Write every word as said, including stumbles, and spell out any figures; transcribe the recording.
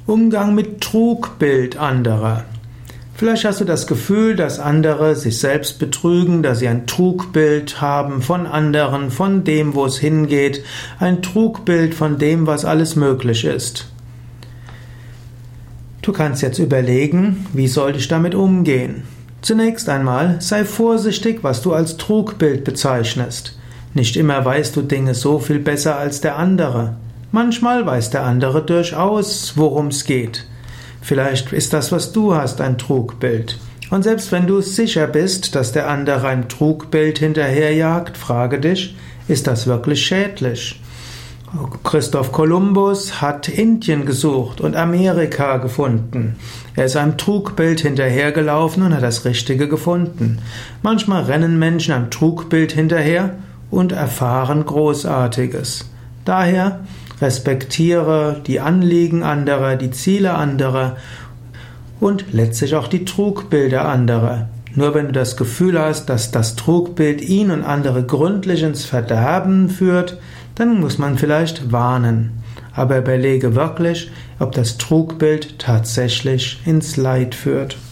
Umgang mit Trugbild anderer. Vielleicht hast du das Gefühl, dass andere sich selbst betrügen, dass sie ein Trugbild haben von anderen, von dem, wo es hingeht, ein Trugbild von dem, was alles möglich ist. Du kannst jetzt überlegen, wie soll ich damit umgehen? Zunächst einmal, sei vorsichtig, was du als Trugbild bezeichnest. Nicht immer weißt du Dinge so viel besser als der andere. Manchmal weiß der andere durchaus, worum es geht. Vielleicht ist das, was du hast, ein Trugbild. Und selbst wenn du sicher bist, dass der andere ein Trugbild hinterherjagt, frage dich, ist das wirklich schädlich? Christoph Kolumbus hat Indien gesucht und Amerika gefunden. Er ist einem Trugbild hinterhergelaufen und hat das Richtige gefunden. Manchmal rennen Menschen einem Trugbild hinterher und erfahren Großartiges. Daher respektiere die Anliegen anderer, die Ziele anderer und letztlich auch die Trugbilder anderer. Nur wenn du das Gefühl hast, dass das Trugbild ihn und andere gründlich ins Verderben führt, dann muss man vielleicht warnen. Aber überlege wirklich, ob das Trugbild tatsächlich ins Leid führt.